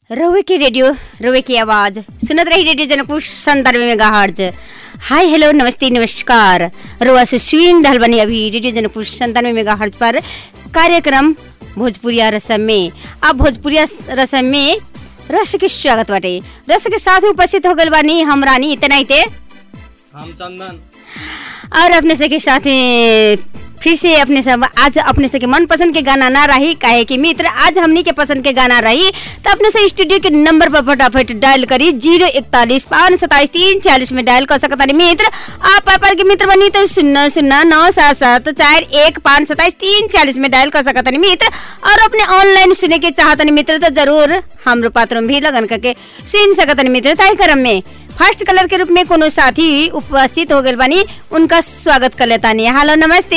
रवे की रेडियो, रवे की आवाज सुनत रही radio Janakpur 97 megahertz. Hi hello नमस्ते नमस्कार, रवा सुशीन ढल बनी अभी रेडियो जनकपुर 97 मेगाहर्ट्ज पर कार्यक्रम भोजपुरिया रसम में। अब भोजपुरिया रसम में रस के स्वागत बाटे। रस के साथ उपस्थित हो गल बानी हम रानी इतना ही थे, हम चंदन और अपने से के साथ फिर से अपने सब आज अपने से के मन पसंद के गाना ना रही काहे कि मित्र आज हमनी के पसंद के गाना रही तो अपने से स्टूडियो के नंबर पर फटाफट डायल करी 041 527 340 में डायल कर सकता मित्र। आप पापर के मित्र बनी तो 0097741 में डायल कर सकता मित्र। और अपने ऑनलाइन सुने के चाहता मित्र तो जरूर हमरो पात्र में भी लगन करके सुन सकता मित्र। तय क्रम में फर्स्ट कलर के रूप में कोनो साथी उपस्थित हो गए बानी, उनका स्वागत कर लेता नहीं। हेलो नमस्ते।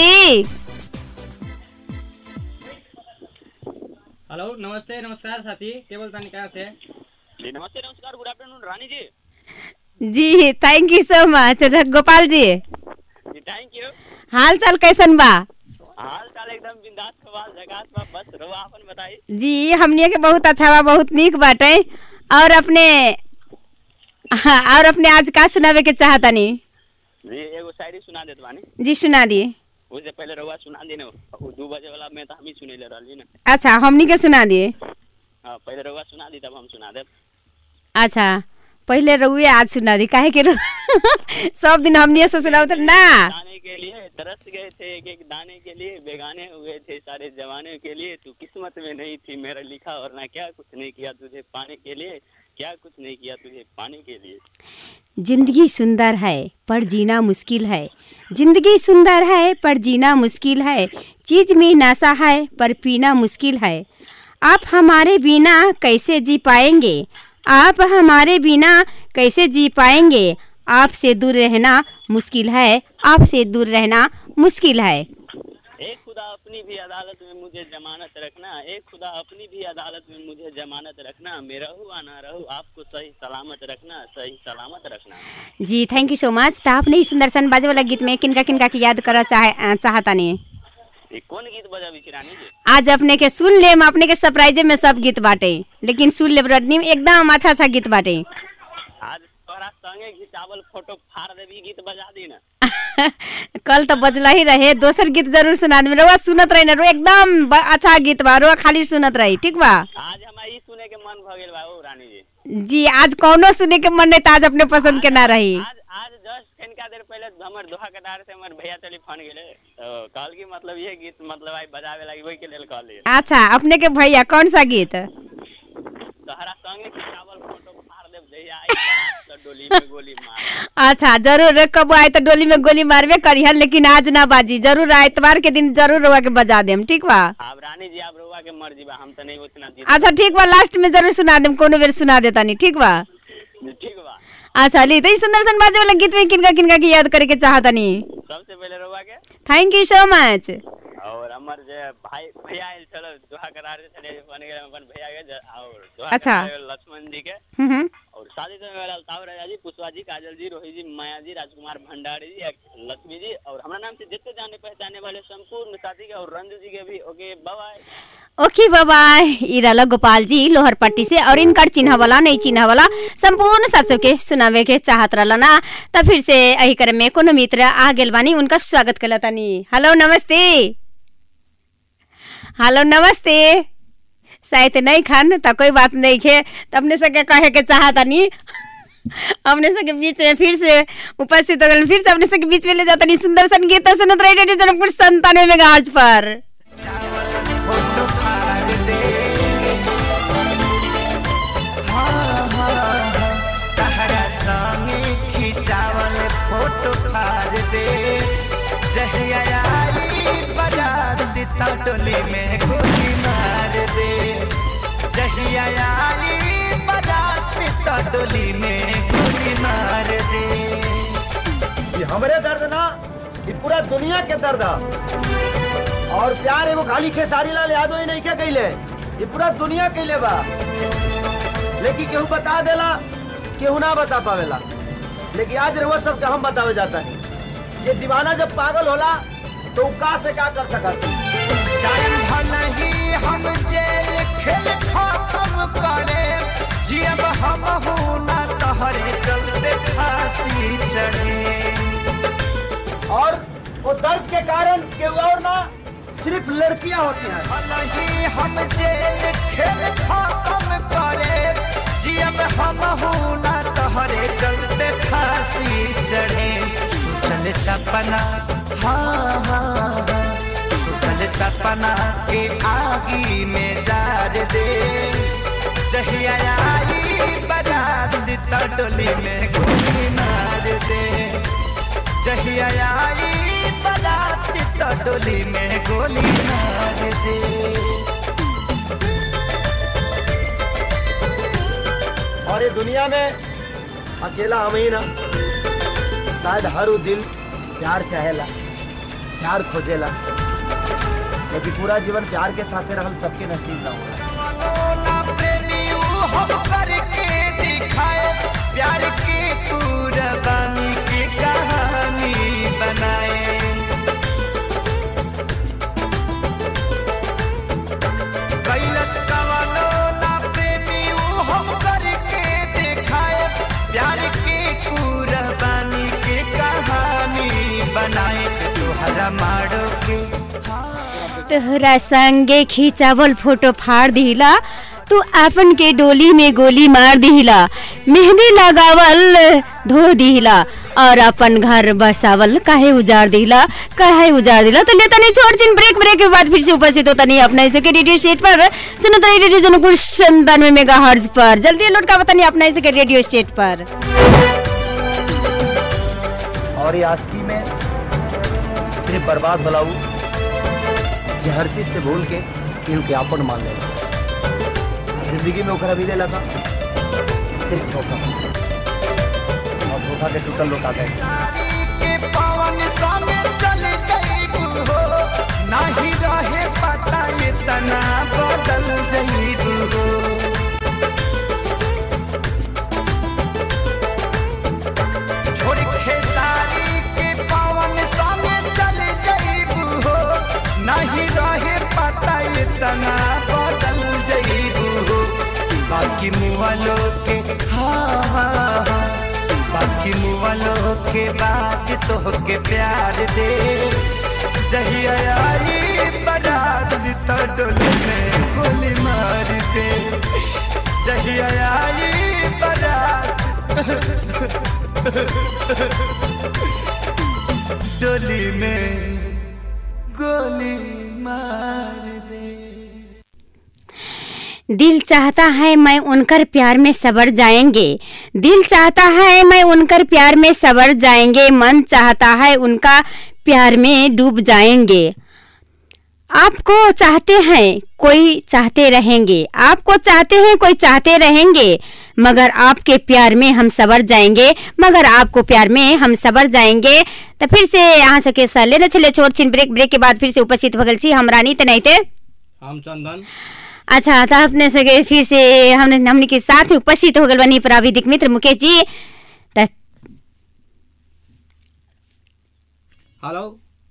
हेलो नमस्ते नमस्कार साथी, के बोलता नहीं कहाँ से? जी नमस्ते नमस्कार, गुड आफ्टरनून रानी जी। जी thank you so much Gopal ji. Thank you. हाल चाल कैसन बा? हाल चाल एकदम बिंदास खवाल जगात बा, बस रवा अपन बताई। जी हमने के बहुत अच्छा बा, बहुत नीक बाटे। और अपने आज का सुनावे के चाहता नहीं? जी एगो शायरी सुना देत बानी। जी सुना दिए। उससे पहले रवा सुना दी ना, 2 बजे वाला में तो हम ही सुने ले रहली ना। अच्छा हमनी के सुना दिए। हां पहले रवा सुना दी तब हम सुना देब। अच्छा पहले रहुए आज सुना दी काहे के सब दिन हमनी से सुनाओ तो ना। दाने के लिए तरस गए थे एक एक दाने के लिए, बेगाने हुए थे सारे जवाने के लिए। तू किस्मत में नहीं थी मेरा लिखा, और ना क्या कुछ नहीं किया तुझे पाने के लिए, क्या कुछ नहीं किया तुझे पाने के लिए। जिंदगी सुंदर है पर जीना मुश्किल है, जिंदगी सुंदर है पर जीना मुश्किल है, चीज में नशा है पर पीना मुश्किल है। आप हमारे बिना कैसे जी पाएंगे, आप हमारे बिना कैसे जी पाएंगे, आपसे दूर रहना मुश्किल है, आपसे दूर रहना मुश्किल है। एक खुदा अपनी भी अदालत में मुझे जमानत रखना, एक खुदा अपनी भी अदालत में मुझे जमानत रखना। मैं रहूँ या ना रहूँ आपको सही सलामत रखना, सही सलामत रखना। जी थैंक यू सो मच। तो आपने सुंदर सन बाजे वाला गीत में किनका किनका की याद करा चाहता नहीं? ये कौन गीत बजा बिचरानी जी? आज अपने के सुन ले, अपने के सरप्राइज में सब गीत बाटे, लेकिन सुन ले एकदम अच्छा अच्छा गीत बाटे। आज तोरा संगे घिचावल फोटो फाड़ देबी गीत बजा दी ना। कल तो बजला ही रहे, दोसर गीत जरूर सुना दे। रोआ सुनत रही ना, रो एकदम अच्छा गीत बा, रोआ खाली सुनत रही ठीक बा। आज हमारा ई सुने के मन भ गेल बा ओ रानी जी। जी आज कौनो सुने के मन नहीं, आज अपने पसंद के ना रही। आज जस्ट कनिका देर पहले हमर दोहा कटार से हमर भैया टेलीफोन गेले तो कहल की मतलब ये गीत मतलब आई बजावे लागी वही के लेल कहले। अच्छा अपने के भैया कौन सा गीत? तोहरा संगे घिचावल फोटो फाड़ देब जइया आई तो डोली में गोली मार। अच्छा जरूर, कब आए तो डोली में गोली मारबे करिहन, लेकिन आज ना बाजी, जरूर एतवार के दिन जरूर रोआ के बजा देम ठीक बा। अब रानी जी आप रोआ के मर्जी बा, हम तो नहीं उतना दी। अच्छा ठीक बा, लास्ट में जरूर सुना देम, कोनो बेर सुना देता नहीं ठीक बा। ठीक बा। अच्छा ली तो सुंदर सन बाजे वाला गीत में किनका किनका की याद करे के चाहता नहीं? सबसे पहले रोआ के थैंक यू सो मच। और हमर जे भाई भैया आइल चलो दोहा करार से चले फोन गेल अपन भैया के और दोहा अच्छा लक्ष्मण जी के और शादी तो वाला ताऊ राजा जी, पुष्पा जी, काजल जी, रोहित जी, माया जी, राजकुमार भंडारी जी, लक्ष्मी जी और हमरा नाम से जितने जाने पहचाने वाले संपूर्ण साथी के और रंजू जी के भी okay bye bye. Okay bye bye. इराला गोपाल जी लोहर पट्टी से, और इनका चिन्ह वाला नहीं चिन्ह वाला संपूर्ण साथ सबके सुनावे के चाहत रहला ना। तो फिर से यही क्रम में कोनो मित्र आ गेल बानी, उनका स्वागत कर लेता नी। हेलो नमस्ते। हेलो नमस्ते। शायद नहीं खान तो कोई बात नहीं है, तो अपने से क्या कहे के चाहता नहीं अपने से के बीच में फिर से उपस्थित हो गए, फिर से अपने से के बीच में ले जाता नहीं। सुंदर सन गीत सुनत रही रेडियो जनकपुर 97 मेगाहर्ट्ज पर। डोली में गोली मार दे, जहिया आई बारात तो डोली में गोली मार दे। ये हमरे दर्द ना, ये पूरा दुनिया के दर्द है। और प्यार एगो खाली खेसारी लाल यादव ही नहीं के कइले, ये पूरा दुनिया कइले बा। लेकिन केहू बता देला, केहू ना बता पावेला। लेकिन आज रउआ सबके हम बतावे जाता है, ये दीवाना जब पागल होला तो का से का कर सकत। चाहे भले ही हम जेल खेल खत्म करे जियब हम ना तहरे चलते फांसी चढ़े। और वो दर्द के कारण केहू और ना सिर्फ लड़कियां होती हैं। भले हम जेल खेल खत्म करे जियब हम ना तहरे चलते फांसी चढ़े। सोचल सपना हाँ सोचल सपना के आगी में जार दे जहिया आई बारात त डोली में गोली मार दे जहिया आई बारात त डोली में गोली मार दे। और ये दुनिया में अकेला हम ही ना शायद हर वो दिल प्यार चाहेला प्यार खोजेला लेकिन पूरा जीवन प्यार के साथे रहल सबके नसीब ना होला। हम करके दिखाए प्यार की कुर्बानी की कहानी बनाए। कैलस कवनो ना प्रेमी हम करके दिखाए प्यार की कुर्बानी की कहानी बनाए। तोहरा मारो के तोहरा संगे खिंचावल फोटो फाड़ दिला तू अपन के डोली में गोली मार दिला मेहंदी लगावल धो दिला और अपन घर बसावल काहे उजाड़ दिला तो लेता नहीं छोड़ चिन ब्रेक के बाद फिर से उपस्थित होता नहीं अपना इसे के रेडियो सेट पर सुनो तो रेडियो जनकपुर 97 मेगाहर्ट्ज पर जल्दी लौट का पता नहीं अपना इसे के रेडियो सेट पर। और ये आस्की में सिर्फ बर्बाद भलाऊ कि हर चीज से भूल के केहू के आपन मान ले जिंदगी में ओकरा मिले लगा सिर्फ धोखा और धोखा के टूटल लोग आ गए। के पवन संग चल जाइबू हो नहीं रहे पता इतना बदल जाइबू हो। छोड़ खेसारी के पवन संग चल जाइबू हो नहीं रहे पता इतना बदल जाइबू हो। बाकी मुआलो के हाँ बाकी मुआलो के बात तो के प्यार दे जहिया आई बारात त डोली में गोली मार दे जहिया आई बारात डोली में गोली मार दे। दिल चाहता है मैं उनकर प्यार में सबर जाएंगे दिल चाहता है मैं उनकर प्यार में सबर जाएंगे मन चाहता है उनका प्यार में डूब जाएंगे। आपको चाहते हैं कोई चाहते रहेंगे आपको चाहते हैं कोई चाहते रहेंगे मगर आपके प्यार में हम सबर जाएंगे मगर आपको प्यार में हम सबर जाएंगे। तो फिर से यहाँ से के साले न चले छोड़ छिन ब्रेक के बाद फिर से उपस्थित भगल छी हम रानी तो नहीं थे हम चंदन। अच्छा तो अपने से फिर से हमने के साथ उपस्थित हो गए बनी प्राविधिक मित्र मुकेश जी। हेलो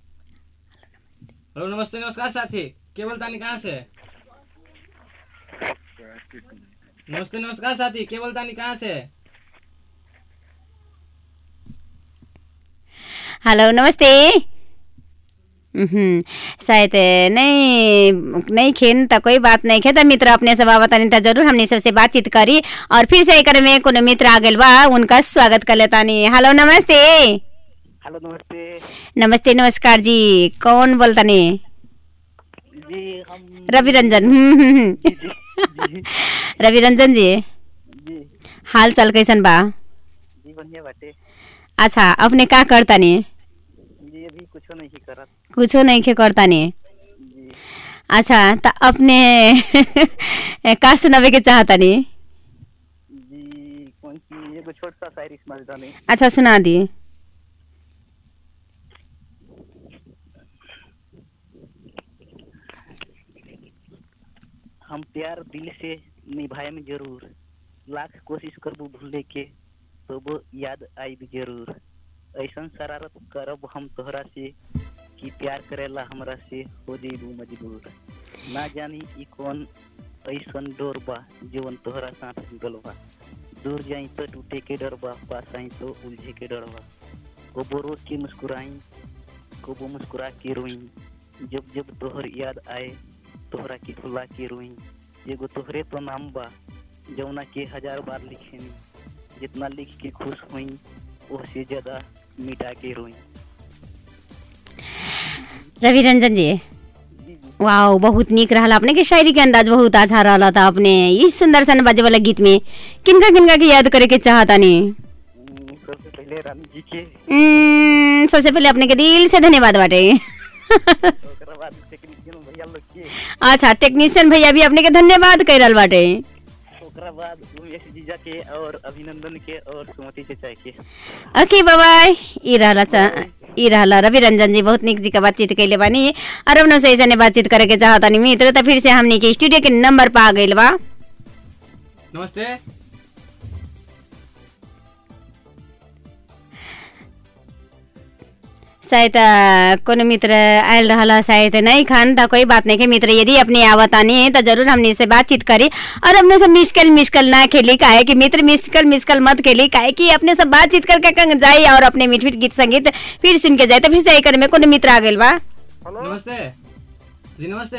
हेलो नमस्ते नमस्कार साथी केवल तानी कहाँ से नमस्ते नमस्कार साथी केवल तानी कहाँ से हेलो नमस्ते शायद नहीं खेन तो कोई बात नहीं खे तो मित्र अपने से बतानी तो जरूर हमने सबसे बातचीत करी और फिर से एक में कोनो मित्र आ गए बा उनका स्वागत कर लेता नहीं। हेलो नमस्ते। हेलो नमस्ते। नमस्ते नमस्कार जी कौन बोलता नहीं जी हम रवि रंजन रवि रंजन जी हाल चाल कैसन बा जी बढ़िया बाटे। अच्छा अपने क्या करता नहीं जी अभी कुछ नहीं खे करता नहीं। अच्छा तो अपने का सुनावे के चाहता नहीं जी कौन सी एगो छोट सा शायरी सुना देता नहीं। अच्छा सुना दी। हम प्यार दिल से निभाए में जरूर लाख कोशिश करबू भूले के तो वो याद आई भी जरूर ऐसा शरारत करब हम तोहरा से कि प्यार करेला हमरा से हो जेबू मजबूर। ना जानी ई कौन ऐसन डोर बा जीवन तोहरा साथ जुड़ल बा। दूर जाई तो टूटे के डर बा, पास आई तो उलझे के डर बा। कोबो रोज के मुस्कुराई, कोबो मुस्कुरा के रोई। जब जब तोहर याद आए तोहरा के भुला के रोई। एगो तोहरे तो नाम बा जौना के 1000 बार लिखेनी। जितना लिख के खुश हुई उससे ज्यादा मिटा के रोई। रवि रंजन जी, वाह, बहुत नीक रहा अपने के शायरी के अंदाज बहुत अच्छा रहा था। अपने इस सुंदर सन बाजे वाला गीत में किनका किनका के याद करे के चाहता नहीं? सबसे पहले रानी जी के, सबसे पहले अपने के दिल से धन्यवाद बाटे। ओकरा बाद टेक्नीशियन भैया लोग के, अच्छा, टेक्नीशियन भैया भी अपने के धन्यवाद कह रहल बाटे। ओकरा बाद उमेश जीजा के और अभिनंदन के और सुमति चचा के। Okay, bye. ई रहला रवि रंजन जी, बहुत निक जी का बातचीत कैले बानी और अपना से ऐसे बातचीत करे के चाहता नहीं मित्र। तो फिर से हमने के स्टूडियो के नंबर पा गइल बा। नमस्ते। शायद कोनो मित्र आयल रहला, शायद नहीं खान तो कोई बात नहीं के मित्र, यदि अपने आवतानी है तो जरूर हमने से बातचीत करी और अपने से मिसकल ना खेली। काहे कि मित्र मिसकल मत खेली, काहे कि अपने से बातचीत करके जाए और अपने मीठ गीत संगीत फिर सुन के जाए। तो फिर से करे में कोनो मित्र आ गइल बा। नमस्ते जी। नमस्ते।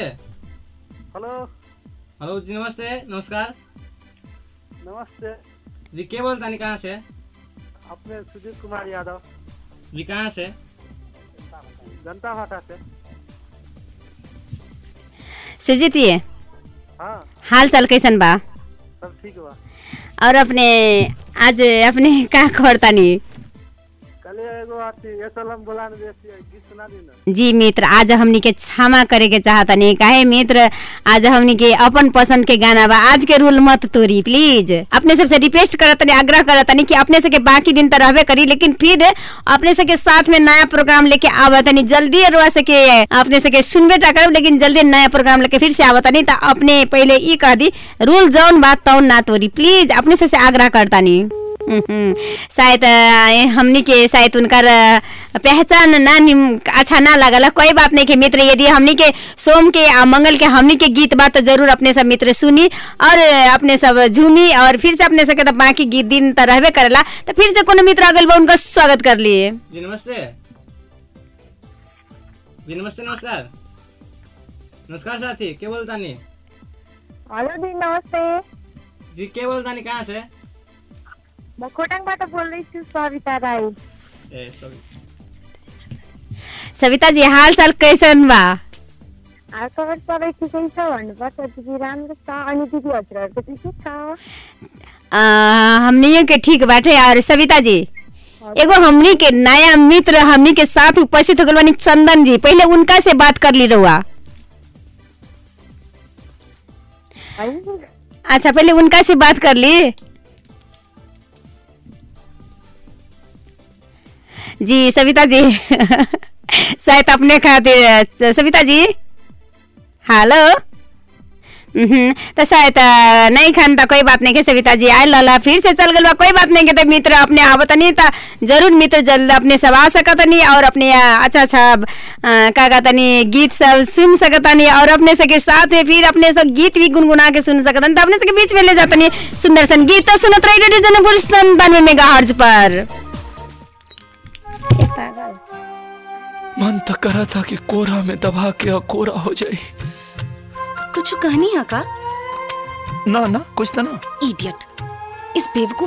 हेलो जी, नमस्ते, नमस्कार। नमस्ते जी, के बोलता नहीं, कहाँ से? अपने सुजीत कुमार यादव जी, कहाँ से? जनता भाटा से। सुजीत जी, हाँ, हाल चाल कैसन बा? सब ठीक बा। और अपने आज अपने का करता नहीं? कल एगो आती एसलम बोलान बेसी गीत सुना दी ना। जी मित्र, आज हमनी के क्षमा करे के चाहता नहीं। काहे मित्र, आज हमनी के अपन पसंद के गाना बा, आज के रूल मत तोड़ी प्लीज। अपने सबसे रिक्वेस्ट करत नहीं, आग्रह करत नहीं कि अपने से के बाकी दिन तो रहबे करी, लेकिन फिर अपने से के साथ में नया प्रोग्राम लेके आवत नहीं। जल्दी रुआ से के अपने से के सुनबे टा करब, लेकिन जल्दी नया प्रोग्राम लेके फिर से आवत नहीं। तो अपने पहले ई कह दी, रूल जौन बात तौन ना तोड़ी प्लीज, अपने से आग्रह करता नहीं। शायद हमनी के शायद उनकर पहचान ना अच्छा ना लगल, कोई बात नहीं के मित्र। यदि हमनी के सोम के मंगल के हमनी के गीत बात तो जरूर अपने सब मित्र सुनी और अपने सब झूमी और फिर से अपने सब बाकी गीत दिन तो रहबे करेला। तो फिर से कोनो मित्र अगल बा, उनका स्वागत कर लिए। जी नमस्ते। जी नमस्ते, नमस्कार। नमस्कार साथी, के बोलता नहीं? हेलो जी, नमस्ते जी, के बोलता नहीं, कहाँ से? म खोटाङबाट बोल रही छु, सविता राई। सविता जी, हाल चाल कैसन बा? खबर सबै ठिकै छ भन्नुपर्छ दिदी, राम्रो छ। अनि दिदी हजुरहरूको चाहिँ के छ? हमनी के ठीक बाटे। और सविता जी, एगो हमनी के नया मित्र हमनी के साथ उपस्थित हो गए बानी चंदन जी, पहले उनका से बात कर ली रहुआ। अच्छा, पहले उनका से बात कर ली। जी सविता जी, शायद अपने खातिर सविता जी, हेलो। तो शायद नहीं खान तो कोई बात नहीं के सविता जी आए लला फिर से चल गल बा, कोई बात नहीं के। तो मित्र अपने आवत नहीं तो जरूर मित्र जल्द अपने सब आ सकत नहीं और अपने अच्छा का कहतनी गीत सब सुन सकत नहीं और अपने सबके साथ में फिर अपने सब गीत भी गुनगुना के सुन सकत नहीं। तो अपने सबके बीच में ले जाते नहीं सुंदर सन गीत तो सुनत रही रेडियो जनकपुर 97 मेगाहर्ट्ज पर। मन तो करा था कि कोरा में दबा के कोरा हो जाए। कुछ कहनी है का? ना ना, कुछ तो ना। इडियट, इस बेवकूफ।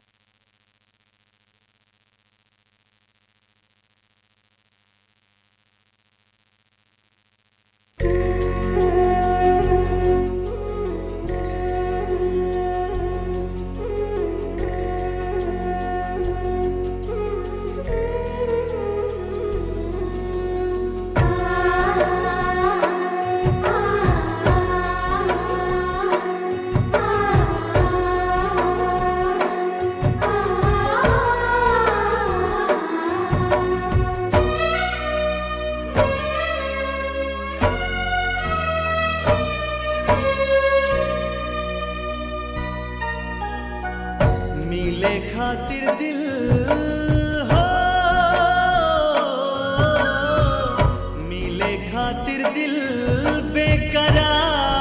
खातिर दिल हो, मिले खातिर दिल बेकरार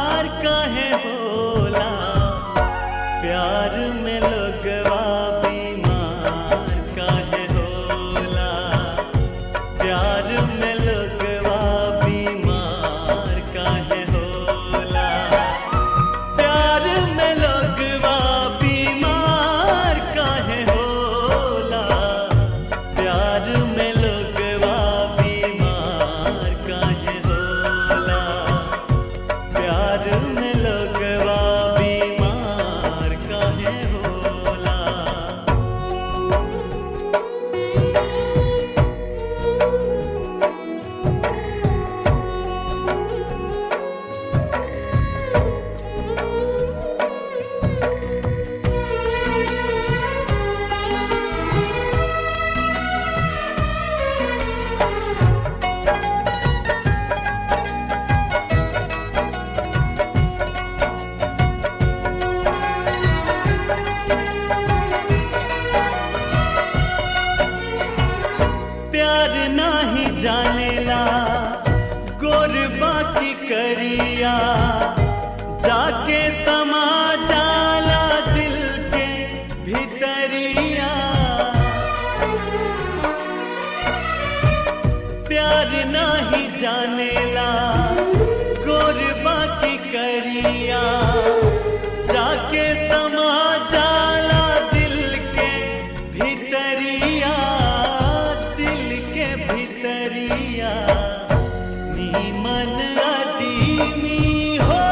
फिकरिया जाके समा जाला दिल के भीतरिया प्यार नाही जानेला गोरबा की करिया जाके समा जाला दिल के भीतरिया नीमन अदीमी हो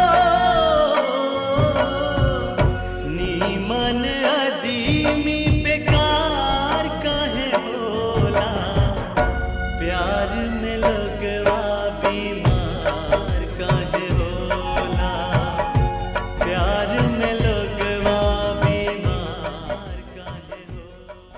नीमन अदीमी बेकार काहे होला प्यार में लगवा बीमार काहे होला प्यार में लगवा बीमार काहे होला।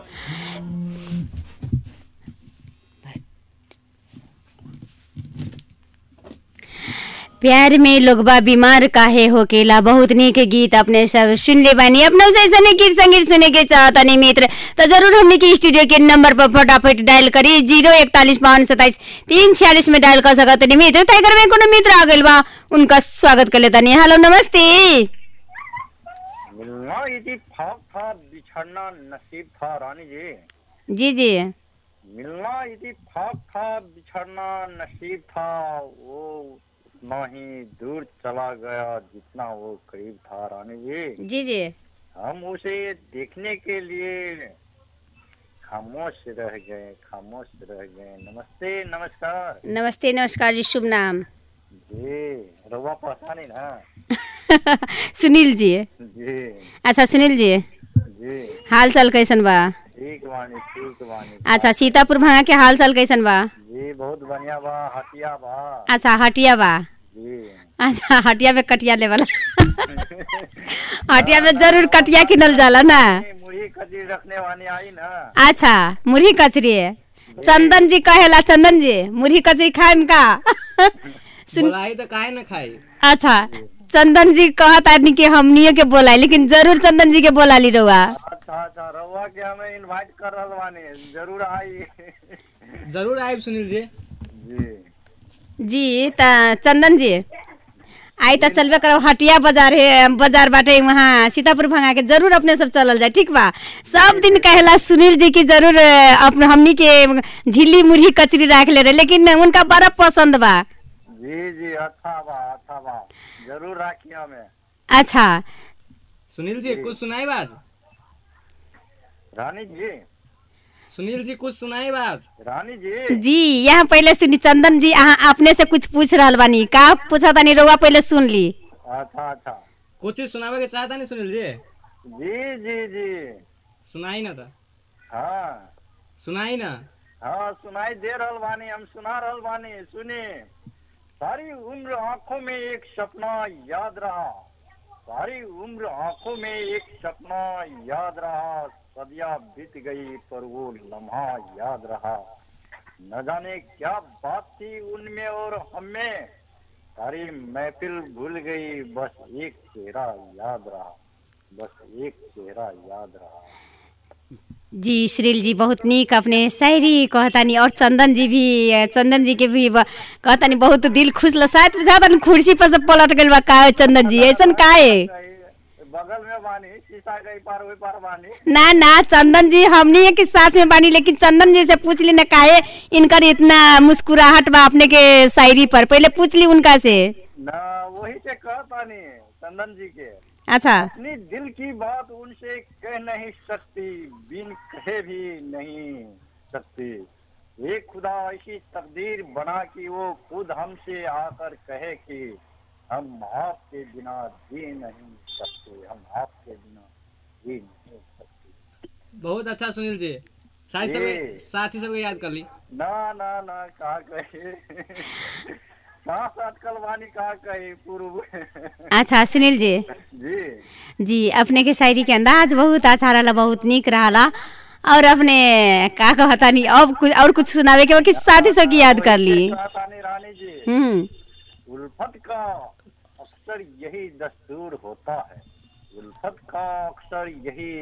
प्यार में लोगबा बीमार काहे होकेला। बहुत नीक गीत अपने सब सुन ले बानी। अपने से ऐसे गीत संगीत सुने के चाहता नहीं मित्र तो जरूर हमने की स्टूडियो के नंबर पर फटाफट डायल करी 041527346 में डायल कर सकत नहीं मित्र। तय कर में कोनो मित्र आ गइल बा उनका स्वागत कर लेता नहीं। हेलो नमस्ते। मिलना इत्तेफाक था बिछड़ना नसीब था रानी जी। जी जी मिलना इत्तेफाक था बिछड़ना नसीब था वो उतना ही दूर चला गया जितना वो करीब था रानी जी। जी जी हम उसे देखने के लिए खामोश रह गए खामोश रह गए। नमस्ते नमस्कार। नमस्ते नमस्कार जी शुभ नाम। जी रवा पहचानी ना। सुनील जी। जी अच्छा सुनील जी जी हाल चाल कैसन बा? ठीक बानी। अच्छा सीतापुर भांगा के हाल चाल कैसन बा? जी बहुत बढ़िया बा हटिया बा। अच्छा हटिया बा। जी अच्छा हटिया में कटिया ले वाला हटिया में जरूर कटिया किनल जाला ना। मुरही कचरी रखने वाली आई ना। अच्छा मुरही कचरी है चंदन जी कहेला। चंदन जी मुरही कचरी खाएम का? बोलाई तो काहे न खाई। अच्छा चंदन जी कहत आदमी के हमनियो के बोलाई लेकिन जरूर चंदन जी के बोला ली रहुआ। अच्छा रहुआ के हमें इनवाइट कर रहल बानी जरूर आई। जरूर आइब सुनील जी। जी ता चंदन जी आई तो चलबे करो हटिया बाजार है बाजार बाटे वहाँ सीतापुर भंगा के जरूर अपने सब चलल जाए ठीक बा। सब दिन कहेला सुनील जी की जरूर अपने हमनी के झिल्ली मुरही कचरी रख ले रहे लेकिन उनका बड़ा पसंद बा। जी अच्छा बा जरूर राखिए हमें। अच्छा सुनील जी कुछ सुनाई बात। रानी जी सुनील जी कुछ सुनाई बात। रानी जी जी यहाँ पहले सुनी चंदन जी अपने से कुछ पूछ रहल बानी का पूछा तानी रउआ पहले सुन ली। अच्छा कुछ सुनावे के चाहता नहीं सुनील जी। जी सुनाई ना था। हाँ सुनाई ना। हाँ सुनाई दे रहल बानी हम सुना रहल बानी सुनी। सारी उम्र आंखों में एक सपना याद रहा सारी उम्र आंखों में एक सपना याद रहा सदियां बीत गई पर वो लम्हा याद रहा न जाने क्या बात थी उनमें और हमें सारी महफिल भूल गई बस एक चेहरा याद रहा। जी श्रील जी बहुत नीक अपने शायरी कहतानी और चंदन जी के भी कहतानी बहुत दिल खुश ल शायद बुझाता कुर्सी पर से पलट गइल बा का चंदन जी ऐसन काहे बगल में बानी शीशा के पार ओई पार बानी। ना चंदन जी हमनी के साथ में बानी लेकिन चंदन जी से पूछ ली ना काहे इनकर इतना मुस्कुराहट बा अपने के शायरी पर पहले पूछ ली उनका से ना वही से कहतानी चंदन जी के। अच्छा अपनी दिल की बात उनसे कह नहीं सकती बिन कहे भी नहीं सकती एक खुदा ऐसी तकदीर बना कि वो खुद हमसे आकर कहे कि हम आपके बिना जी नहीं सकते। बहुत अच्छा सुनील जी साथी सबके याद कर ली। ना कहा कहे कहा कहे पूर्व। अच्छा सुनील जी जी अपने के शायरी के अंदाज बहुत अच्छा रहा बहुत नीक रहा और अपने का कहता नहीं अब कुछ और कुछ सुनावे के साथी सब की याद कर ली। रानी जी उल्फत का अक्सर यही दस्तूर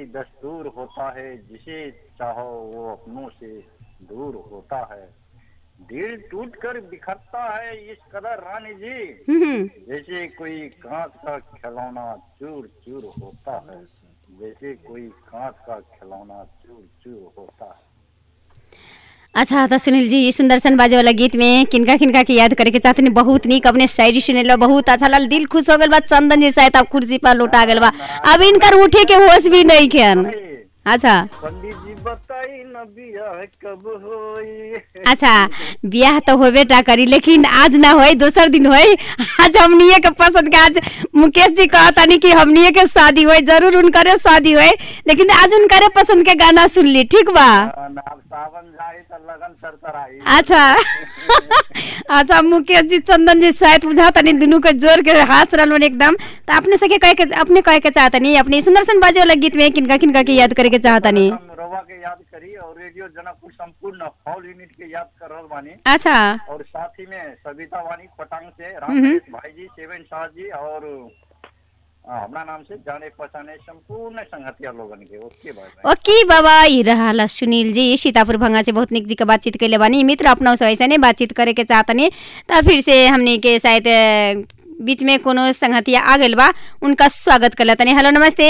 होता है जिसे चाहो वो अपनों से दूर होता है दिल टूट कर बिखरता है इस कदर रानी जी, जैसे कोई कांच का खिलौना चूर चूर होता है, जैसे कोई कांच का खिलौना चूर चूर होता है। अच्छा तो सुनील जी सुंदर सन बाजे वाला गीत में किनका किनका की याद करे के चाहते नहीं, बहुत निक अपने शायरी सुने लो, बहुत अच्छा लल, दिल खुश हो गल बा। चंदन जी शायद आप कुर्सी पर लौटा गल बा, अब इनकर उठे के होश भी नहीं खेन। अच्छा पंडित जी बताई न बियाह कब होई। अच्छा ब्याह तो होबे टा करी, लेकिन आज ना होई, दोसर दिन होई। आज हमनिए के पसंद के, आज मुकेश जी कहता नहीं कि हमनिए के शादी होई, जरूर उनकरे शादी होई, लेकिन आज उनकरे पसंद के गाना सुन ली, ठीक बा। सावन जाई त लगन सरसराई। अच्छा अच्छा मुकेश जी चंदन जी शायद बुझाता नहीं, दोनों के जोर के हंस रहल एकदम। तो अपने से के कहे के, अपने कहे के चाहता नहीं अपने सुंदर सन बाजे वाला गीत में किनका किनका की याद करे के चाहता नहीं? रवा के याद करी और रेडियो जनकपुर संपूर्ण हॉल यूनिट के याद कर रहल बानी। अच्छा और साथ ही में सविता वानी पटांग से, रामकृष्ण भाई जी, सेवन शाह जी और हमरा नाम से जाने पहचाने संपूर्ण संगतिया लोगन के। ओके बाबा ई रहला सुनील जी सीतापुर भंगा से, बहुत निक जी के बातचीत कैले बानी। मित्र अपना से ऐसे ने बातचीत करे के चाहतनी, तो फिर से हमने के शायद बीच में कोनो संगतिया आ गइल बा, उनका स्वागत कर लेतनी। हेलो नमस्ते।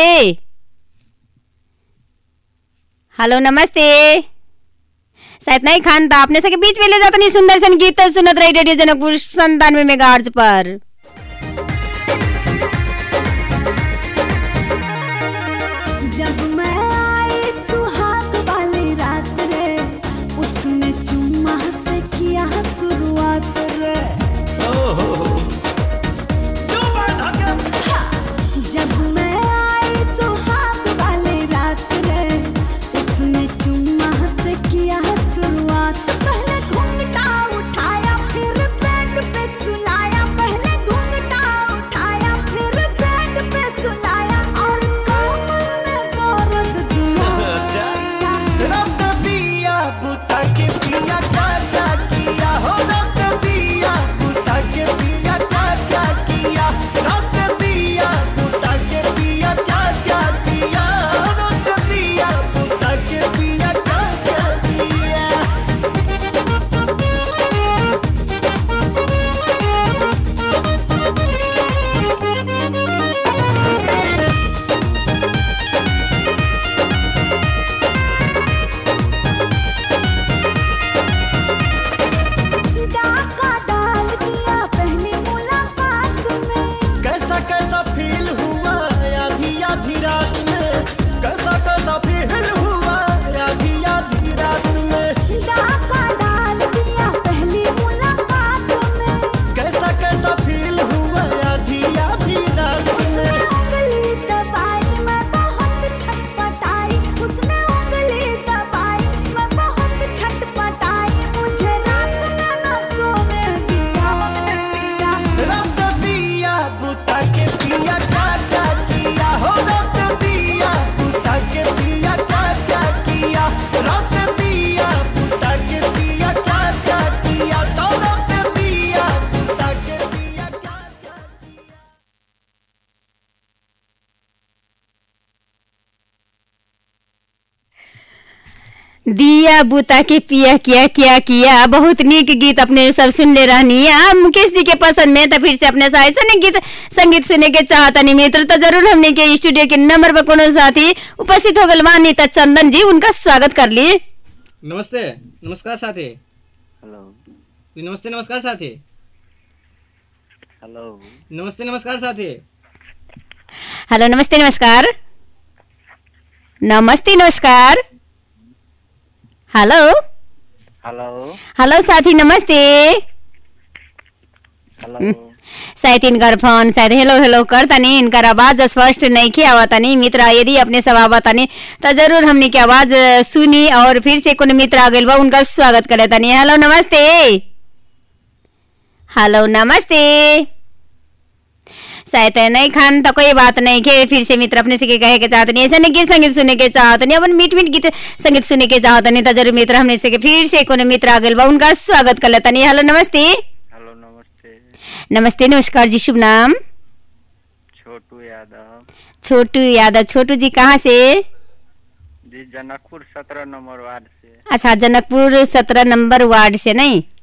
हेलो नमस्ते। शायद नहीं खान था अपने सके बीच में ले जाता नहीं, सुंदर सन गीत सुनत रही रेडियो जनकपुर 97 मेगाहर्ट्ज पर। जब मैं आई सुहाग वाली रात रे, उसने चुम्मा से किया शुरुआत रे। जब मैं आई सुहाग वाली रात रे, उसने चुम्मा से किया शुरुआत। पहले घूंघटा उठाया फिर बेड पे सुलाया, पहले घूंघटा उठाया फिर बेड पे सुलाया, और बुता के पिया क्या क्या किया हो, रख दिया बुता के पिया क्या क्या किया, रख दिया बुता के पिया क्या क्या किया, रख दिया बुता के पिया क्या क्या किया। कैसा कैसा फील हुआ आधी आधी रात में, कैसा कैसा फील हुआ आधी आधी रात में, डाका डाल दिया पहली मुलाकात में, कैसा कैसा फील हुआ आधी आधी रात में। उसने उंगली दबाई मैं बहुत छटपटाई, उसने उंगली दबाई मैं बहुत छटपटाई, मुझे रात में न सोने दिया। रख दिया बुता के पिया क्या क्या किया हो, रख दिया बुता के पिया क्या क्या किया, रख दिया बुता के पिया क्या क्या किया, तो रख दिया बुता के पिया क्या क्या किया। दिया बुता के पिया किया क्या किया, बहुत निक गीत अपने सब सुन ले रहनी है मुकेश जी के पसंद में। तो फिर से अपने साथ ऐसा गीत संगीत सुने के चाहता नहीं मित्र, तो जरूर हमने के स्टूडियो के नंबर पर कोनो साथी उपस्थित हो गल मानी, तो चंदन जी उनका स्वागत कर ली। नमस्ते नमस्कार साथी। हेलो नमस्ते नमस्कार साथी। हेलो नमस्ते नमस्कार साथी। हेलो नमस्ते नमस्कार। नमस्ते नमस्कार। हेलो हेलो हेलो साथी नमस्ते। हेलो शायद इनकर फोन शायद हेलो हेलो करता नहीं, इनकर आवाज स्पष्ट नहीं के आवता नहीं मित्र। यदि अपने सब आवता नहीं तो जरूर हमने की आवाज सुनी, और फिर से कोनो मित्र आ गइल बा, उनका स्वागत कर लेता नहीं। हेलो नमस्ते। हेलो नमस्ते। शायद नहीं खान तो कोई बात नहीं के, फिर से मित्र अपने से के कहे के चाहते नहीं, ऐसा नहीं गीत संगीत सुने के चाहते नहीं, अपन मीठ मीठ गीत संगीत सुने के चाहते नहीं, तो जरूर मित्र हमने से के फिर से कोनो मित्र आ गइल बा, उनका स्वागत कर लेता नहीं। हेलो नमस्ते। हेलो नमस्ते। नमस्ते नमस्कार जी, शुभ नाम? छोटू यादव। छोटू यादव। छोटू जी कहाँ से? जी जनकपुर 17 नंबर वार्ड से। अच्छा जनकपुर 17 नंबर वार्ड से नहीं?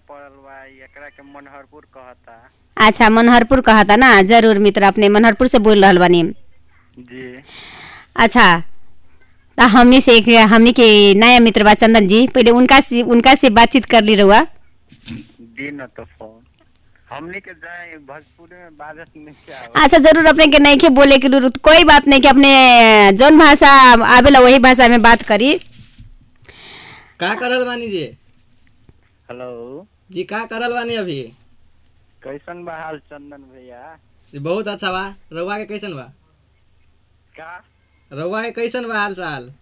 पड़ल बा एकरा के मनहरपुर कहता। अच्छा मनहरपुर कहा था ना, जरूर मित्र अपने मनहरपुर से बोल रहल बानी जी। अच्छा तो हमनी के नया मित्र बा चंदन जी, पहले उनका से बातचीत कर ली रहुआ। दिन तो फोन हमनी के जाए भोजपुरी में बात नहीं क्या। अच्छा जरूर अपने के नहीं के बोले के जरूरत कोई बात नहीं कि अपने जौन भाषा आवेला वही भाषा में बात करी। का करल बानी जी? हेलो जी का करल बानी अभी? कैसन बा हाल चंदन भैया? जी बहुत अच्छा बा। रउआ के कैसन बा? का रउआ के कैसन बा हाल चाल?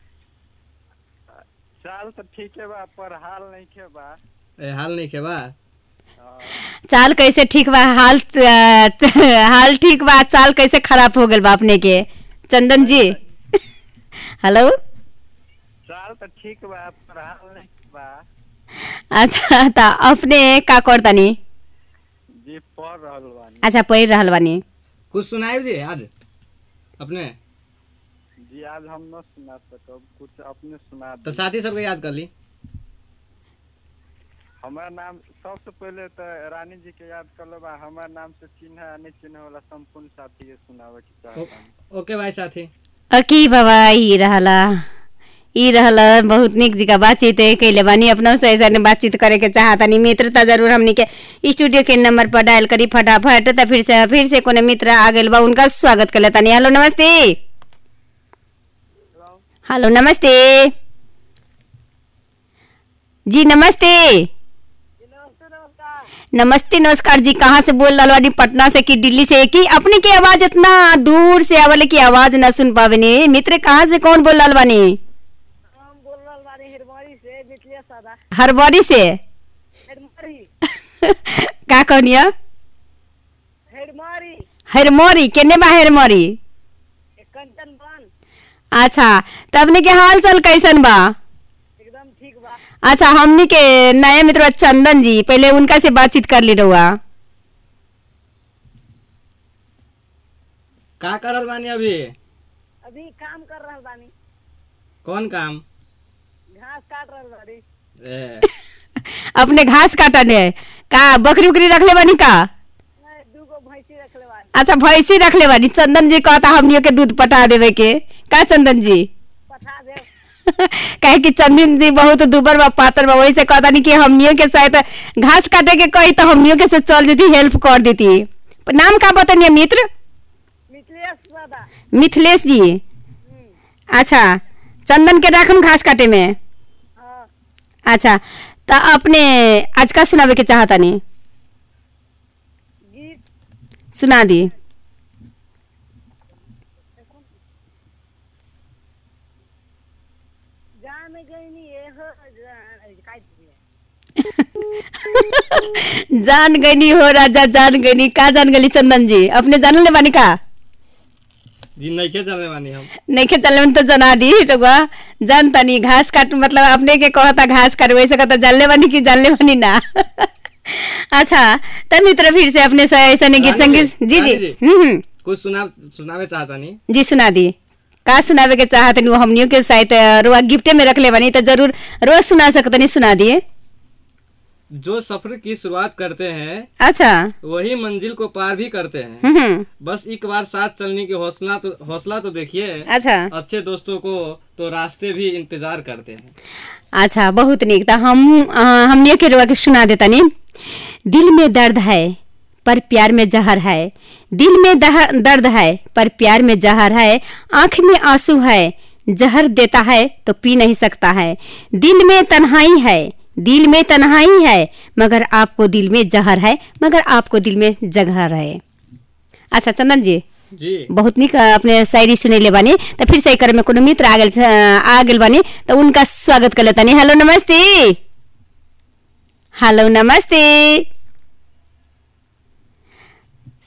चाल तो ठीक है बा पर हाल नहीं के बा। हाल नहीं के बा? चाल कैसे ठीक बा? हाल ठीक बा, चाल कैसे खराब हो गल बा अपने के चंदन जी? हेलो चाल तो ठीक बा पर हाल नहीं बा। अच्छा तो अपने का करतानी? जी पढ़ रहल बानी। अच्छा पढ़ रहल बानी। कुछ सुनाई जी आज अपने? जी आज हम न सुना सकब, कुछ अपने सुना तो साथी सबके याद कर ली। हमारा नाम सबसे पहले तो रानी जी के याद कर लो बा। हमारा नाम से चिन्ह नहीं चिन्ह वाला संपूर्ण साथी के सुनावे के चाहता। ओके भाई साथी। की बाबा ई रहला बहुत निक जी का बातचीत कैले बानी। अपना से ऐसा बातचीत करे के चाहतानी मित्रता जरूर हमनी के स्टूडियो के नंबर पर डायल करी फटाफट। तो फिर से कोनो मित्र आ गेल बा, उनका स्वागत कर लेतानी। हेलो नमस्ते। हेलो नमस्ते जी। नमस्ते नमस्ते नमस्कार जी। कहाँ से बोल रहा बानी? पटना से कि दिल्ली से? कि अपने की आवाज इतना दूर से आवले की आवाज न सुन पावेनी मित्र। कहाँ से कौन बोल रहा बानी? हरबरी से का कहनिया? हरमोरी केने बा? हरमोरी अच्छा तो अपने के हाल चाल कैसन बा? एकदम ठीक बा। अच्छा हमनी के नया मित्र चंदन जी, पहले उनका से बातचीत कर ली रहुआ। का करल बानी अभी? अभी काम कर रहल बानी। कौन काम? घास काट रहल बानी। अपने घास काटने का बकरी उकरी रखले बानी का? दूगो भैंसी रखले बानी। अच्छा भैंसी रखले बानी। चंदन जी कहता हमनियों के दूध पटा देवे के का चंदन जी? पठा दे। कहे कि चंदन जी बहुत दुबर बा पातर बा, वही से कहता नहीं कि हमनियों के शायद घास काटे के कही तो हमनियों के से चल जेती, हेल्प कर देती। नाम का बतानिए मित्र? मिथिलेश जी। अच्छा चंदन के रखम घास काटे में। अच्छा तो अपने आज का सुनावे के चाहता नहीं? सुना दी। जान गई हो राजा जान गई का जान गली चंदन जी? अपने जानले बानी का? जी नहीं के चलने वानी हम। नहीं के चलने तो जना दी रघुआ जानता नहीं। घास काट मतलब अपने के कहता घास काट, वैसे कहता जानले बानी कि जानले बानी ना। अच्छा तब मित्र फिर से अपने ऐसा गीत संगीत जी जी कुछ सुनावे चाहता नहीं जी? सुना दी। का सुनावे के चाहते नहीं? हमनियों के शायद रोआ गिफ्टे में रख ले बनी तो जरूर रोज सुना सकते नहीं। सुना दिए। जो सफर की शुरुआत करते हैं अच्छा वही मंजिल को पार भी करते हैं। बस एक बार साथ चलने की हौसला तो देखिए। अच्छा अच्छे दोस्तों को तो रास्ते भी इंतजार करते हैं। अच्छा बहुत निक। तो हमने के रोआ के सुना देता नहीं। दिल में दर्द है पर प्यार में जहर है। दिल में दर्द है पर प्यार में जहर है। आंख में आंसू है जहर देता है तो पी नहीं सकता है। दिल में तन्हाई है, दिल में तन्हाई है मगर आपको दिल में जहर है, मगर आपको दिल में जहर है। अच्छा चंदन जी बहुत निक अपने शायरी सुने ले बानी। तो फिर से करे में कोनो मित्र आ गेल बानी तो उनका स्वागत कर लेतानी। हेलो नमस्ते। हेलो नमस्ते।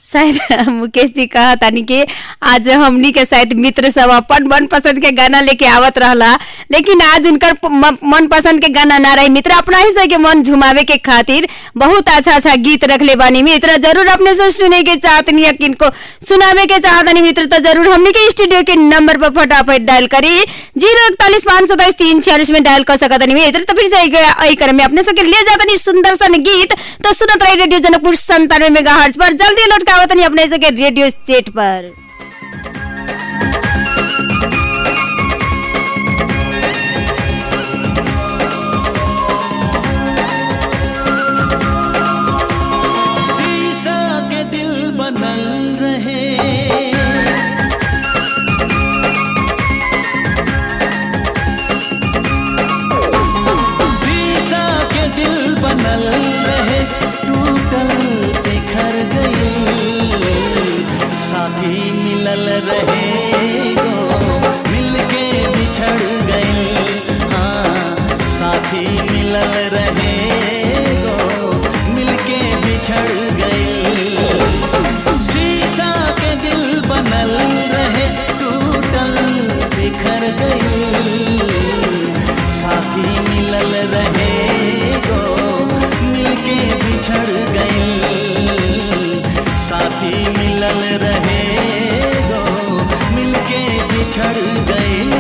शायद मुकेश जी कहा तानी कि आज हमनी के शायद मित्र सब अपन मन पसंद के गाना लेके आवत रहला, लेकिन आज उनकर मन पसंद के गाना ना रही। मित्र अपना ही से के मन झुमावे के खातिर बहुत अच्छा गीत रखले बानी मित्र, जरूर अपने से सुने के चाहतनी या किनको सुनावे के चाहतनी मित्र, तो जरूर हमनी के स्टूडियो के नंबर पर फटाफट डायल करी 041522346 में डायल कर सकतनी मित्र। तो फिर से आई क्रम में अपने से ले जातनी सुंदर सन गीत, तो सुनत रही रेडियो जनकपुर 97 मेगाहर्ट्ज पर। जल्दी लौट के आवतनी अपने से के रेडियो सेट पर। शीशा के दिल बनल रहे, शीशा के दिल बनल रहे, टूटल बिखर गई, साथी मिलल रहे गो मिलके बिछड़ गई, हाँ साथी मिलल रहे गो मिलके बिछड़ गई, शीशा के दिल बनल रहे, टूटल बिखर गई, साथी मिलल रहे गो मिलके बिछड़ गई, साथी मिलल रहे गो मिलके बिछड़ गई।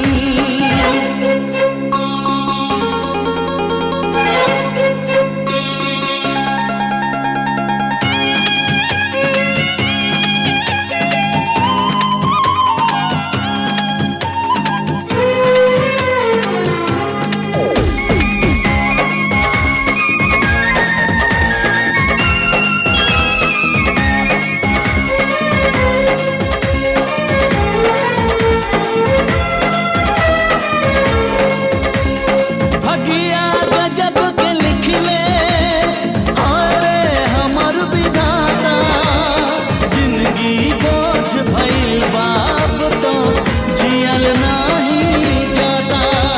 भगिया गजब के लिख ले, हारे हमर विधाता, जिंदगी बोझ भइल बाप तो जियल नाही जाता,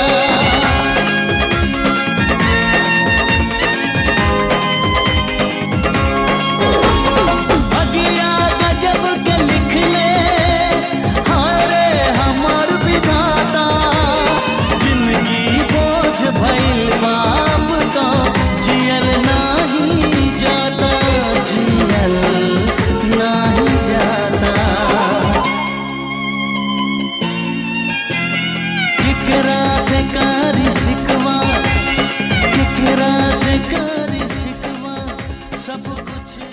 भगिया गजब के लिख ले, हारे हमर विधाता, जिंदगी बोझ भइल बाप तो जियल नाही जाता, जियल नाही जाता, केकरा से कारी शिकवा, केकरा से कारी शिकवा, सब कुछ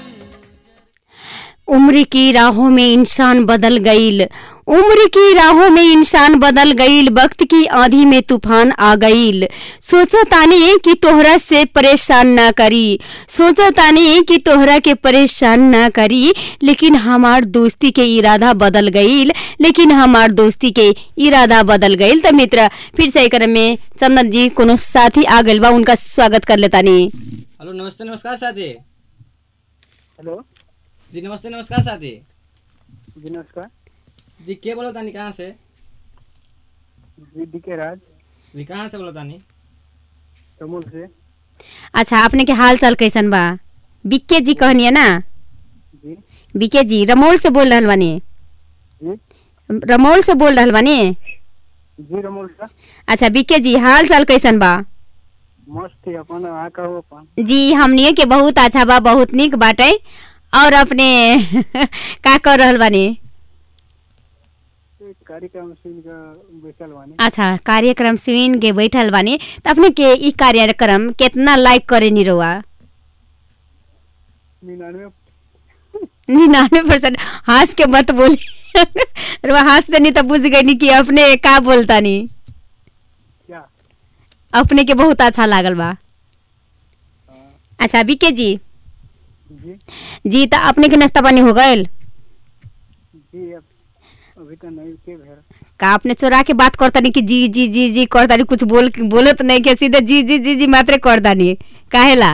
उम्र की राहों में इंसान बदल गईल, उम्र की राहों में इंसान बदल गईल, वक्त की आंधी में तूफान आ गईल, सोचा तानी कि तोहरा से परेशान ना करी, सोचा तानी कि तोहरा के परेशान ना करी, लेकिन हमार दोस्ती के इरादा बदल गईल, लेकिन हमार दोस्ती के इरादा बदल गईल। तो मित्र फिर से एक में चंदन जी कोनो साथी आ गइल बा, उनका स्वागत कर लेतानी। हेलो नमस्ते नमस्कार साथी। हेलो जी नमस्ते नमस्कार साथी। जी नमस्कार जी के बोलो तानी, कहाँ से? जी डीके राज। जी कहाँ से बोलो तानी? तमुल से। अच्छा अपने के हाल चाल कैसन बा? बीके जी कहनी है ना? जी बीके जी रमोल से बोल रहल बानी? जी रमोल से बोल रहल बानी? जी रमोल से। अच्छा बीके जी हाल चाल कैसन बा? मस्त है, अपन आ कहो अपन। जी हमनी के बहुत अच्छा बा, बहुत निक बाटे। और अपने का कर रहल बानी? कार्यक्रम सुन के बैठल बानी। अच्छा कार्यक्रम सुन के बैठल बानी, तो अपने के ई कार्यक्रम कितना लाइक करे नी रहुआ? 99%। हंस के मत बोली रुआ हंस देनी तो बुझ गई नी कि अपने का बोलता नी। क्या अपने के बहुत अच्छा लागल बा। अच्छा बीके जी जी तो अपने के नाश्ता पानी हो गए? जी अभी तो नहीं के भेर। का अपने चोरा के बात करता नहीं कि जी जी जी जी करता नहीं, कुछ बोलत नहीं के सीधे जी जी जी जी मात्र करता नहीं काहेला?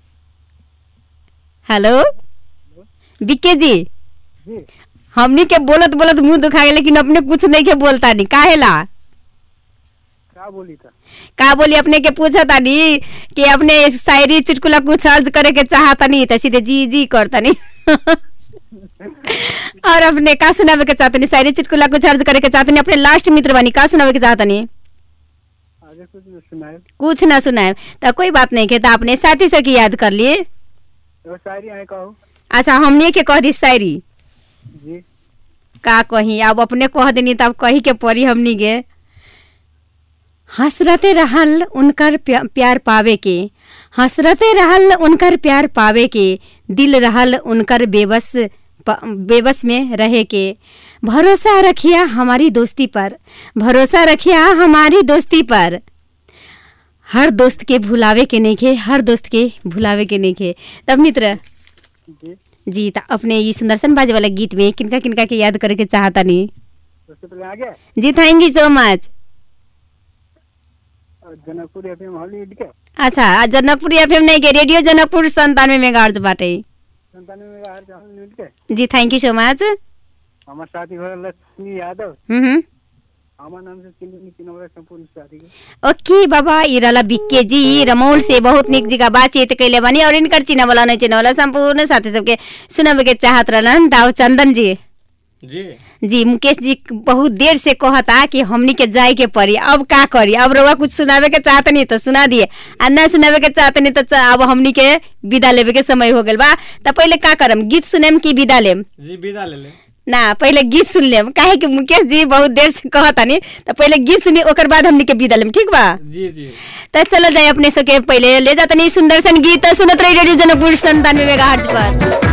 हेलो बीके जी हमनी के बोलत बोलत मुंह दुखा गए, लेकिन अपने कुछ नहीं के बोलता नहीं काहेला? का बोली था? का बोली अपने के पूछा तानी कि अपने शायरी चुटकुला कुछ अर्ज करे के चाहता नहीं तो सीधे जी जी करता नहीं और अपने का सुनावे के चाहतनी शायरी चुटकुला कुछ अर्ज करे के चाहतनी अपने लास्ट मित्र बनी का सुनावे के चाहतनी आगे कुछ सुनाए कुछ ना सुनाए तो कोई बात नहीं के तो अपने साथी से की याद कर लिए वो शायरी आए कहो अच्छा हमने के कह दी शायरी जी का कही अब अपने कह देनी तब कही के परी हमनी के हसरते रहल उनकर प्यार पावे के हसरते रहल उनकर प्यार पावे के दिल रहल उनकर बेबस में रहे के भरोसा रखिया हमारी दोस्ती पर भरोसा रखिया हमारी दोस्ती पर हर दोस्त के भुलावे के नहीं खे हर दोस्त के भुलावे के नहीं खे तब मित्र जी तो अपने ये सुंदरसन बाजे वाला गीत में किनका किनका के याद करे के चाहता नहीं सबसे पहले आ गया जी thank you so much Janakpur FM Hollywood के अच्छा जनकपुर एफएम नहीं के रेडियो जनकपुर 97 मेगाहर्ट्ज बाटे 97 मेगाहर्ट्ज हॉलीवुड के जी थैंक यू सो मच हमार साथी घर लक्ष्मी यादव हमार नाम से चिन्ह संपूर्ण साथी के ओके बाबा इराला बिक्के जी रमोल से बहुत निक जी का बातचीत कैले बनी और इनकर चिन्ह वाला नहीं चिन्ह वाला संपूर्ण साथी सबके सुनावे के चाहत रहलन दाऊ चंदन जी जी मुकेश जी बहुत देर से कहता कि हमनी के जाए के पड़ी अब का करी अब रउआ कुछ सुनावे के चाहत नहीं तो सुना दिए आ ना सुनावे के चाहत नहीं तो अब हमनी के विदा लेवे के समय हो गेल बा तो पहले का करम गीत सुनेम कि विदा लेम जी विदा ले ले ना पहले गीत सुन लेम काहे कि मुकेश जी बहुत देर से कहता नहीं तो पहले गीत सुनी ओकर बाद हमनी के विदा लेम ठीक बा जी जी तो चलो जाए अपने सके पहले ले जाता नहीं सुंदर सन गीत सुनत रही रेडियो जनकपुर 97 मेगाहर्ट्ज पर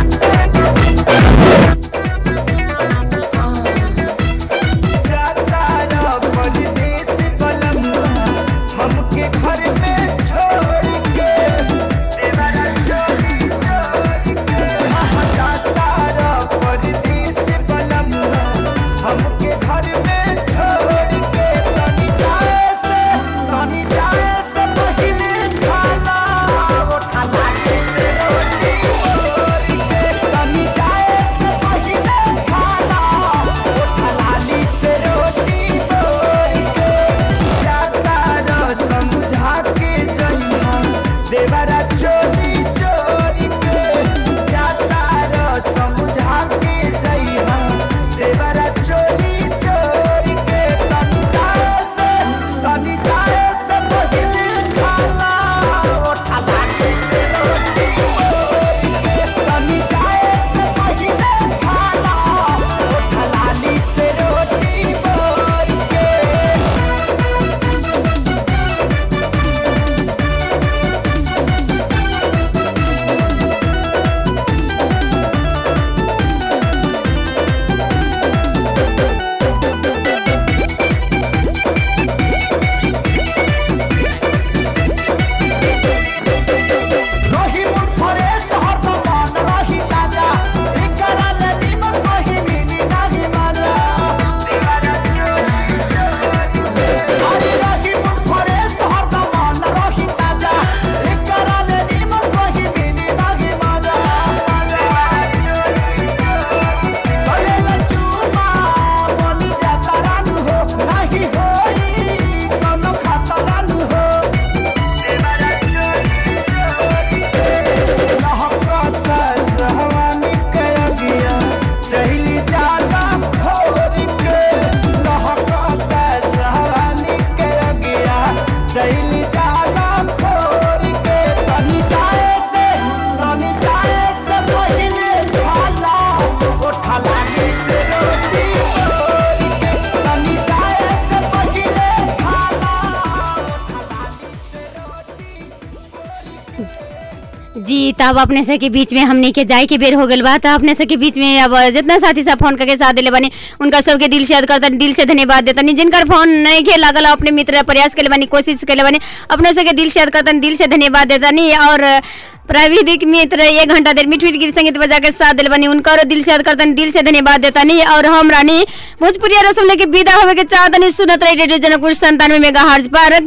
जी तब अपने से के बीच में हमने के जाए के बेर हो गल बा तो अपने से के बीच में अब जितना साथी सब फोन करके साथ दिले बनी उनका सबके दिल से याद करता दिल से धन्यवाद देता नहीं जिनकर फोन नहीं के लागल अपने मित्र प्रयास के बनी कोशिश के बनी अपने से के दिल से याद करता दिल से धन्यवाद देता नहीं और प्राविधिक मित्र 1 घंटा देर मीठ मीठ गीत संगीत बजा के साथ दिल बनी उनका दिल से याद करता दिल से धन्यवाद देता नहीं और हम रानी भोजपुरी रसम लेके विदा होवे के चाहता नहीं सुनत रही रेडियो जनकपुर 97 मेगाहर्ट्ज पर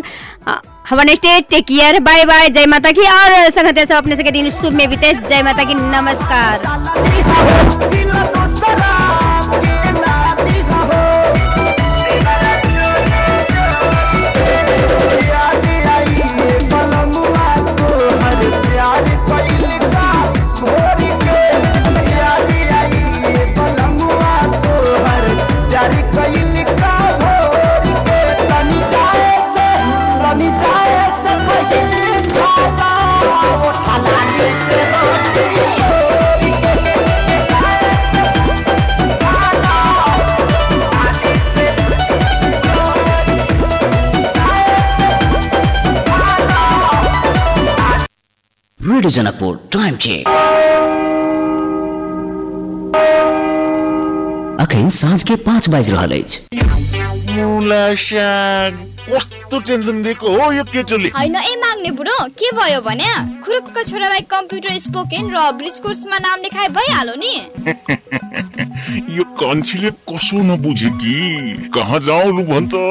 हमारे stay take care bye bye जय माता की और संगत सब अपने से के दिन शुभ में बीते जय माता की नमस्कार जनकपुर टाइम चेक अखन साँझ के 5 बज रहल अछि। कस्तो टेन्सन दिएको हो यो केटोले? हैन ए माग्ने बुढो के भयो भने खुरुकको छोरालाई कम्प्युटर स्पोकन र ब्रिज कोर्समा नाम लेखाए भइहाल्यो नि। यो कान्छीले कसो नबुझे कि कहाँ जाऊ लु भन त।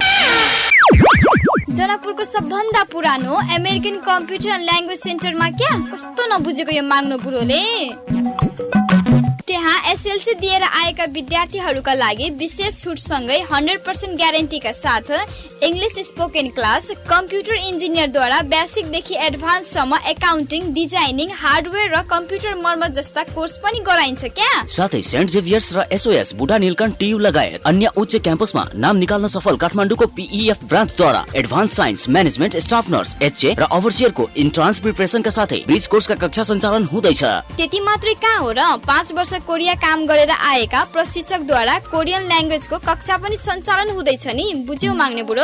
जनकपुरको सबभन्दा पुरानो अमेरिकन कम्प्युटर एन्ड ल्याङ्ग्वेज सेन्टरमा क्या कस्तो नबुझेको यो माग्नु बुढोले। त्यहाँ एसएलसी दिएर आएका विद्यार्थीहरूका लागि विशेष छुटसँगै 100% ग्यारेन्टीका साथ इंग्लिश स्पोकन क्लास, कम्प्युटर इन्जिनियरद्वारा बेसिकदेखि एडभान्ससम्म एकाउन्टिङ, डिजाइनिङ, हार्डवेयर र कम्प्युटर मर्मत जस्ता कोर्स पनि गराइन्छ क्या। साथै सेन्ट जेभियर्स र एसओएस बुढा नीलकण्ठ टियु लगायत अन्य उच्च क्याम्पसमा नाम निकाल्न सफल काठमाडौँको पीईएफ ब्रान्चद्वारा advance science, management, staff nurse, HA र ओभरसियरको इन्ट्रान्स प्रिपरेसनका साथै ब्रिज कोर्सका कक्षा सञ्चालन हुँदैछ। त्यति मात्रै कहाँ हो र 5 वर्ष कोरिया काम गरेर आएका प्रशिक्षकद्वारा कोरियन ल्याङ्ग्वेजको कक्षा पनि सञ्चालन हुँदैछ नि। बुझ्यौ माग्ने बुढो?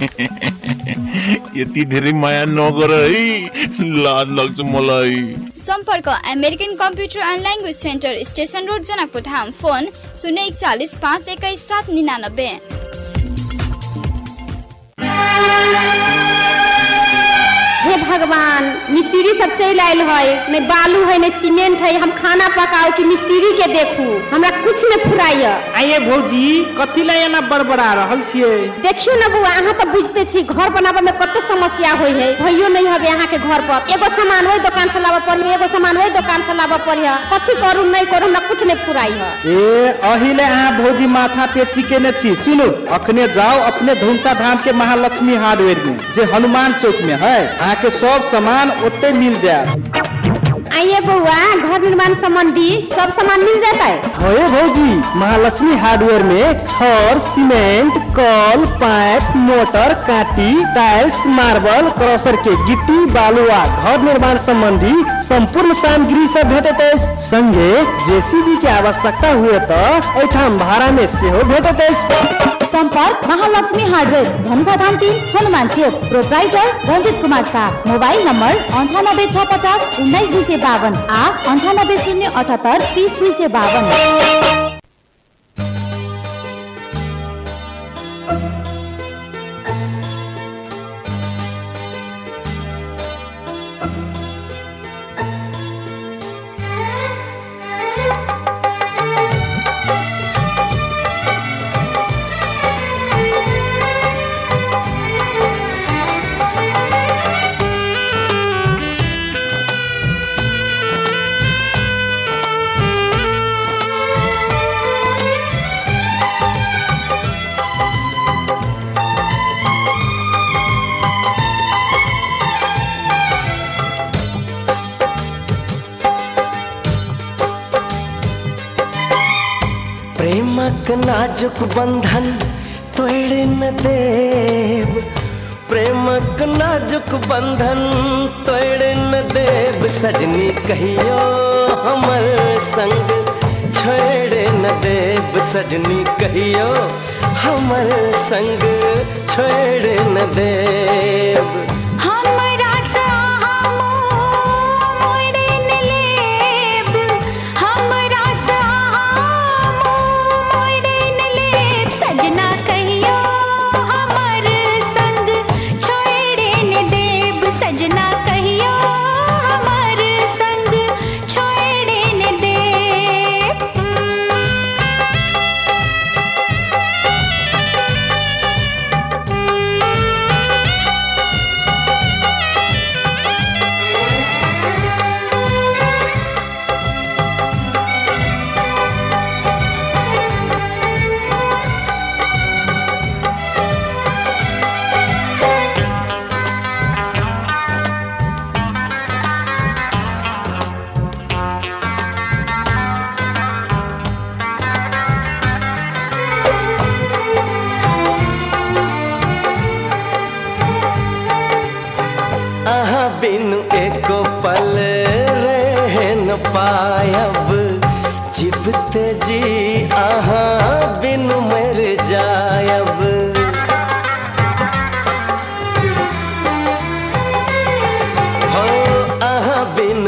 यति धेरै माया नगर है, लाज लाग्छ मलाई। सम्पर्क American computer and language centre, station road, Janakpur Dham. Phone 041 521 799। हे भगवान, मिस्त्री सब चल आयल है, नहीं बालू है नहीं सीमेंट है, हम खाना पकाओ कि मिस्त्री के देखू, हमरा कुछ नहीं फुराय। आइए भौजी, कथी ला एना बड़बड़ा रहल छिए? देखियो न बुआ, अहाँ तो बुझते छी घर बनाबे में कते समस्या होय है। भइयो नहीं हबे अहाँ के घर पर, एगो सामान ओइ दुकान से लाबे पड़ी, एगो सामान ओइ दुकान से लाबे पड़ी। कथी करू नहीं करू, हमरा कुछ नहीं फुराय है। ए अहिले अहाँ भौजी माथा पे चिकेने छी। सुनो, अखने जाओ अपने धुमसा धाम के महालक्ष्मी हार्डवेयर में, जे हनुमान चौक में है। के सब सामान ओते मिल जाए। आइए बउआ, घर निर्माण संबंधी सब सामान मिल जाता है। होए भौजी, महालक्ष्मी हार्डवेयर में छड़, सीमेंट, कल, पाइप, मोटर, काटी, टाइल्स, मार्बल, क्रशर के गिट्टी, बालुआ, घर निर्माण संबंधी संपूर्ण सामग्री सब भेटत अछि। संगे जेसीबी के आवश्यकता हुए तो एठाम भाड़ा में सेहो भेटत अछि। संपर्क Mahalaxmi hardware, Dhanushadham 3, Hanuman Chowk. Proprietor Ranjit Kumar Shah. Mobile number 98 650 19 252 आ 98 078 30 252। प्रेमक नाजुक बंधन तोड़ न देव, प्रेमक नाजुक बंधन तोड़ न देव। सजनी कहियो हमर संग छोड़ न देव, सजनी कहियो हमर संग छोड़ न देव। पायब जीवते जी आहा बिन मर जायब। हो आहा बिन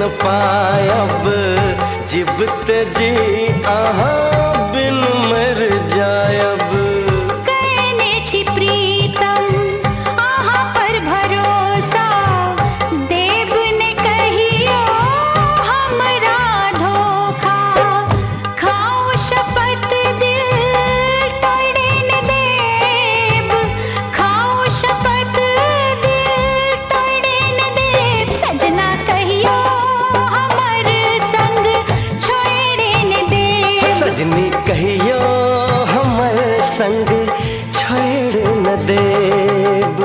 पायब जिबत जी आहा बिन मर जायब कहने छी प्रीतम आहा पर भरोसा देव ने कहियो हमरा धोखा खाओ शपथ दिल तोड़े न देव खाओ शपथ दिल तोड़े न देव सजना कहियो हमर संग छोड़े न देव सजनी कहियो हमर संग छोड़ न देब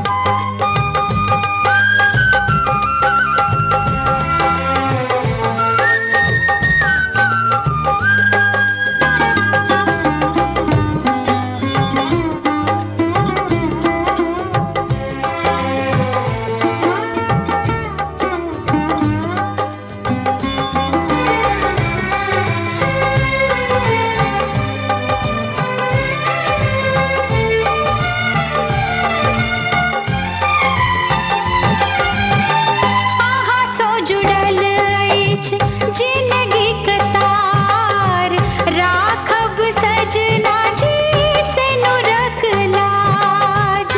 आहा सो जुड़ल अछि जिंदगी कतार राखब सजना जी से नुरक लाज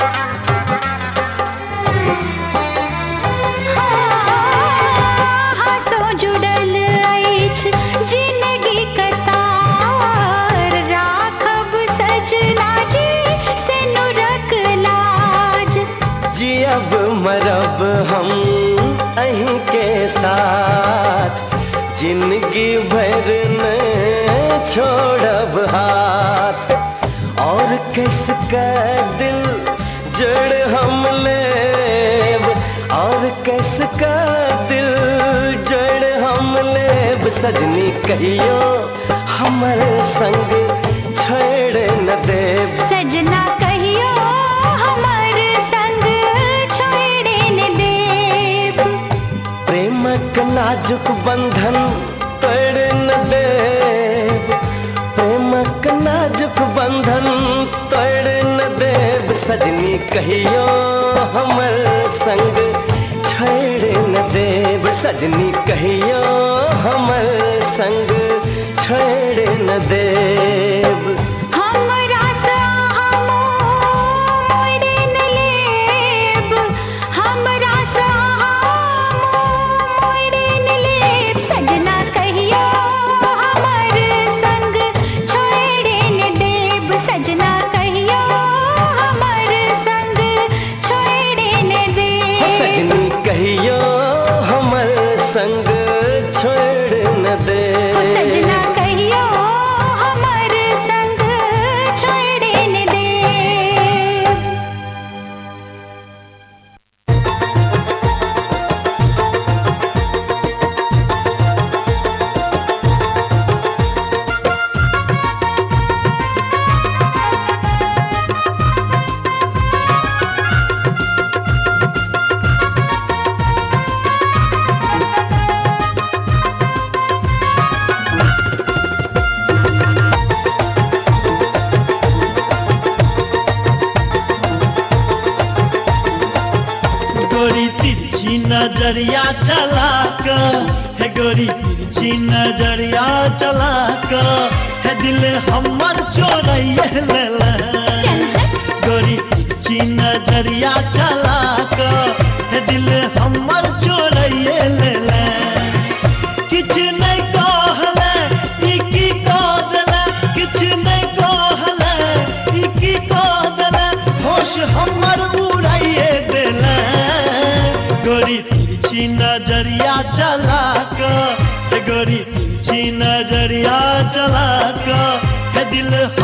आहा सो जुड़ल अछि जिंदगी कतार राखब सजना जी से नुरक लाज जियब मरब हम अहीं के साथ जिंदगी भर न छोड़ब हाथ और किसका दिल जड़ हम लेब और किसका दिल जड़ हम लेब सजनी कहियो हमर संग छोड़ न देब सजना कहियो हमर संग छोड़े न देव प्रेमक नाजुक बंधन तोड़ न देब प्रेमक नाजुक बंधन तोड़ न देब सजनी कहियो हमर संग छोड़ न देब सजनी कहियो हमर संग छोड़ न देब हमरा से आहा मोड़े न लेब हमरा से आहा मोड़े न लेब सजना कहियो हमर संग छोड़े न देब सजना कहियो हमर संग छोड़े न देब सजनी कहियो हमर संग छोड़ न देब सजना कहियो हमर संग छोड़े न देब गोरी तिरछी नजरिया चला कर है गोरी तिरछी नजरिया चला कर है दिल हमर चोरैया लेला गोरी तिरछी नजरिया चला कर है दिल हमर चोरैया लेला किछ नहीं कहले ई की कह देला किछ नहीं कहले ई की कह देला होश हमर उड़ाइए देला गोरी तिरछी नजरिया चला कर गोरी तिरछी नजरिया चला कर है दिल